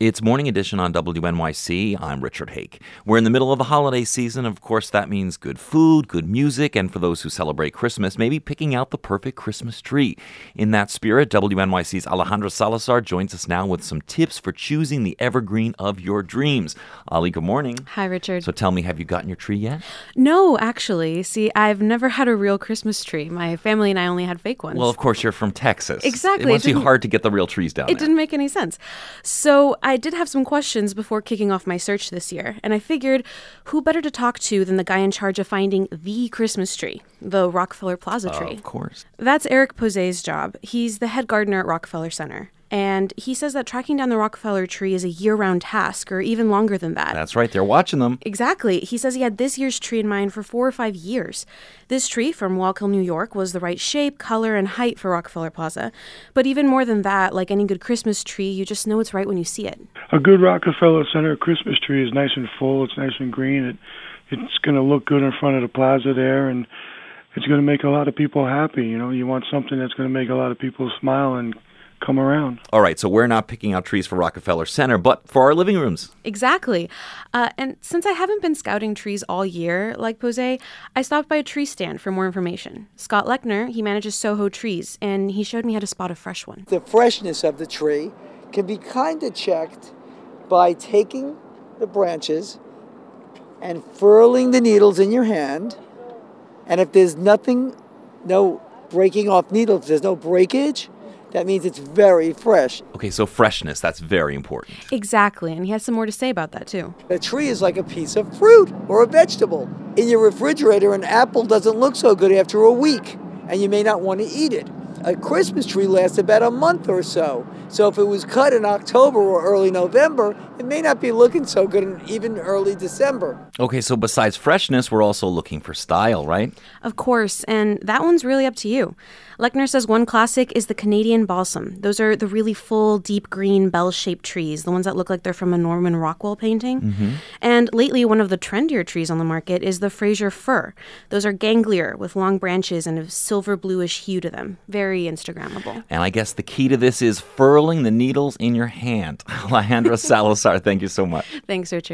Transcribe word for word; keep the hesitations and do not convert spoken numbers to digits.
It's Morning Edition on W N Y C. I'm Richard Hake. We're in the middle of the holiday season. Of course, that means good food, good music, and for those who celebrate Christmas, maybe picking out the perfect Christmas tree. In that spirit, W N Y C's Alejandra Salazar joins us now with some tips for choosing the evergreen of your dreams. Ali, good morning. Hi, Richard. So tell me, have you gotten your tree yet? No, actually. See, I've never had a real Christmas tree. My family and I only had fake ones. Well, of course, you're from Texas. Exactly. It must It be hard to get the real trees down It there. didn't make any sense. So I did have some questions before kicking off my search this year, and I figured who better to talk to than the guy in charge of finding the Christmas tree, the Rockefeller Plaza tree. Uh, of course. That's Eric Pose's job. He's the head gardener at Rockefeller Center. And he says that tracking down the Rockefeller tree is a year-round task, or even longer than that. That's right. They're watching them. Exactly. He says he had this year's tree in mind for four or five years. This tree from Wallkill, New York, was the right shape, color, and height for Rockefeller Plaza. But even more than that, like any good Christmas tree, you just know it's right when you see it. A good Rockefeller Center Christmas tree is nice and full. It's nice and green. It, it's going to look good in front of the plaza there, and it's going to make a lot of people happy. You know, you want something that's going to make a lot of people smile and come around. All right, so we're not picking out trees for Rockefeller Center, but for our living rooms. Exactly. Uh, and since I haven't been scouting trees all year, like Pose, I stopped by a tree stand for more information. Scott Lechner, he manages Soho Trees, and he showed me how to spot a fresh one. The freshness of the tree can be kind of checked by taking the branches and furling the needles in your hand. And if there's nothing, no breaking off needles, if there's no breakage, that means it's very fresh. Okay, so freshness, that's very important. Exactly, and he has some more to say about that, too. A tree is like a piece of fruit or a vegetable. In your refrigerator, an apple doesn't look so good after a week, and you may not want to eat it. A Christmas tree lasts about a month or so. So if it was cut in October or early November, it may not be looking so good in even early December. Okay, so besides freshness, we're also looking for style, right? Of course, and that one's really up to you. Lechner says one classic is the Canadian balsam. Those are the really full, deep green, bell-shaped trees, the ones that look like they're from a Norman Rockwell painting. Mm-hmm. And lately, one of the trendier trees on the market is the Fraser fir. Those are ganglier with long branches and a silver bluish hue to them. Very Instagrammable. And I guess the key to this is furling the needles in your hand. Alejandra Salazar, thank you so much. Thanks, Richard.